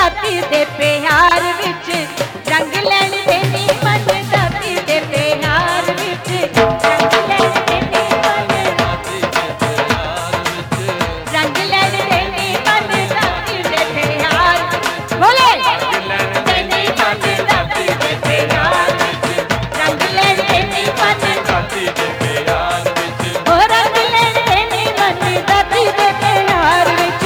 ਦਾਤੀ ਦੇ ਪਿਆਰ ਵਿੱਚ ਰੰਗ ਲੈਣ ਦੇ ਨੀ ਮਨ ਦਾਤੀ ਦੇ ਪਿਆਰ ਵਿੱਚ ਰੰਗ ਲੈਣ ਦੇ ਨੀ ਮਨ ਦਾਤੀ ਦੇ ਪਿਆਰ ਵਿੱਚ ਰੰਗ ਲੈਣ ਦੇ ਨੀ ਮਨ ਦਾਤੀ ਦੇ ਪਿਆਰ ਬੋਲੇ ਰੰਗ ਲੈਣ ਦੇ ਨੀ ਮਨ ਦਾਤੀ ਦੇ ਪਿਆਰ ਵਿੱਚ ਰੰਗ ਲੈਣ ਦੇ ਨੀ ਮਨ ਦਾਤੀ ਦੇ ਪਿਆਰ ਵਿੱਚ ਹੋ ਰੰਗ ਲੈਣ ਦੇ ਨੀ ਮਨ ਦਾਤੀ ਦੇ ਪਿਆਰ ਵਿੱਚ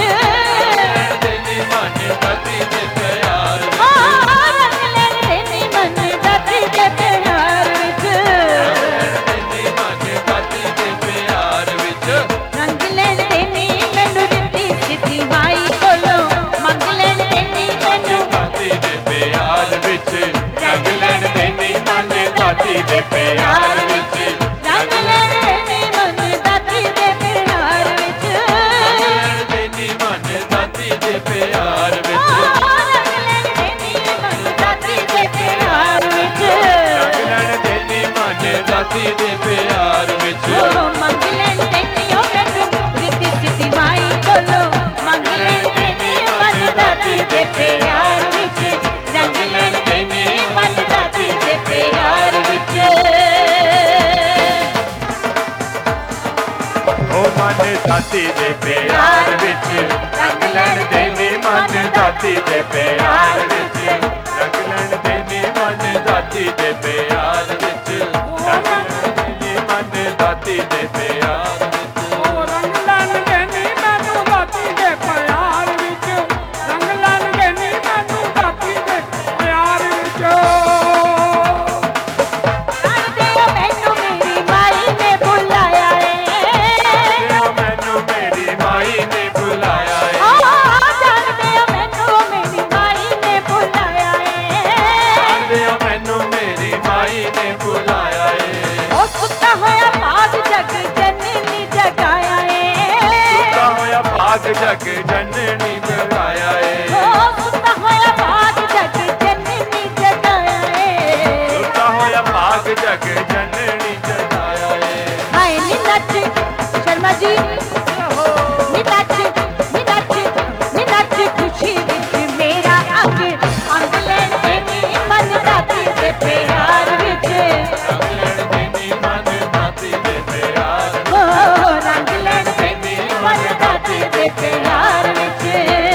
ਦੇ ਪਿਆਰ ਵਿੱਚ ਰੰਗ ਲੈਣ ਦੇ ਨੀ ਮਨ ਦਾਤੀ ਦੇ ਪਿਆਰ ਵਿੱਚ ਰੰਗ ਲੈਣ ਦੇ ਨੀ ਮਨ ਦਾਤੀ ਦੇ ਪਿਆਰ ਵਿੱਚ ਰੰਗ ਲੈਣ ਦੇ ਨੀ ਮਨ ਦਾਤੀ ਦੇ ਪਿਆਰ ਵਿੱਚ ਰੰਗ ਲੈਣ ਦੇ ਨੀ ਮਨ ਦਾਤੀ ਦੇ ਪਿਆਰ ਵਿੱਚ ਮੰਗ ਲੈਣ ਦੇ ਨੀ ਉਹ ਮੈਨੂੰ ਰਿੱਧੀ ਸਿੱਧੀ ਮਾਈ ਕੋਲੋਂ ਮੰਗ ਲੈਣ ਦੇ ਨੀ ਮਨ ਦਾਤੀ ਦੇ ਪਿਆਰ ਵਿੱਚ ਰੰਗ ਲੈਣ ਦੇ ਨੀ ਮਨ ਦਾਤੀ ਦੇ ਪਿਆਰ ਵਿੱਚ ਮਨ ਦਾਤੀ ਦੇ ਪਿਆਰ ਵਿੱਚ ਰੰਗ ਲੈਣ ਦੇ ਨੀ ਮਨ ਦਾਤੀ ਦੇ ਪਿਆਰ ਵਿੱਚ ਰੰਗ ਲੈਣ ਦੇ ਨੀ ਮਨ ਦਾਤੀ ਦੇ ਪਿਆਰ ਵਿੱਚ ਰੰਗ ਲੈਣ ਦੇ ਨੀ ਮਨ ਦਾਤੀ ਦੇ ਪਿਆਰ ਵਿੱਚ ਰੰਗ ਲੈਣ ਦੇ ਨੀ ਮੈਨੂੰ ਦਾਤੀ ਦੇ ਪਿਆਰ ਵਿੱਚ ਰੰਗ ਲੈਣ ਦੇ ਨੀ ਮੈਨੂੰ ਦਾਤੀ ਦੇ ਪਿਆਰ ਵਿੱਚ ਮੈਨੂੰ ਮੇਰੀ ਮਾਈ ਨੇ ਬੁਲਾਇਆ ਏ ਮੈਨੂੰ ਮੇਰੀ ਮਾਈ ਨੇ ਬੁਲਾਇਆ ਏ ਜਾਣਦੇ ਹੋ ਮੈਨੂੰ ਮੇਰੀ ਮਾਈ ਨੇ ਬੁਲਾਇਆ ਏ ਜਾਣਦੇ ਹੋ ਮੈਨੂੰ ਮੇਰੀ ਮਾਈ ਨੇ ਬੁਲਾਇਆ ਏ ਉਹ ਸੁੱਤਾ ਹੋਇਆ ਬਾਗ ਜਗ ਜਨਨੀ ਜਗਾਇਆ ਏ ਸੁੱਤਾ ਹੋਇਆ ਬਾਗ ਜਗ ਜਨਨੀ ਜਗਾਇਆ ਏ ਉਹ ਸੁੱਤਾ ਹੋਇਆ ਬਾਗ ਜਗ ਜਨਨੀ ਜਗਾਇਆ ਏ ਸੁੱਤਾ ਹੋਇਆ ਬਾਗ ਜਗ ਜਨਨੀ ਜਗਾਇਆ ਏ ਹਾਏ ਨੀ ਨੱਚ ਸ਼ਰਮਾ ਜੀ ਨੀ ਨੱਚ ਨੀ ਨੱਚ ਨੀ ਨੱਚ ਖੁਸ਼ੀ ਵਿੱਚ ਮੇਰਾ ਅੰਗ ਅੰਗ ਲੈਣ ਦੇ ਨੀ ਮਨ ਦਾਤੀ ਦੇ ਪਿਆਰ ਵਿੱਚ ਰੰਗ ਲੈਣ ਦੇ ਨੀ ਮਨ ਦਾਤੀ ਦੇ ਪਿਆਰ ਰੰਗ ਲੈਣ ਦੇ ਨੀ ਮਨ ਦਾਤੀ ਦੇ ਪਿਆਰ ਵਿੱਚ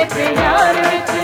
ਪਿਆਰ ਵਿੱਚ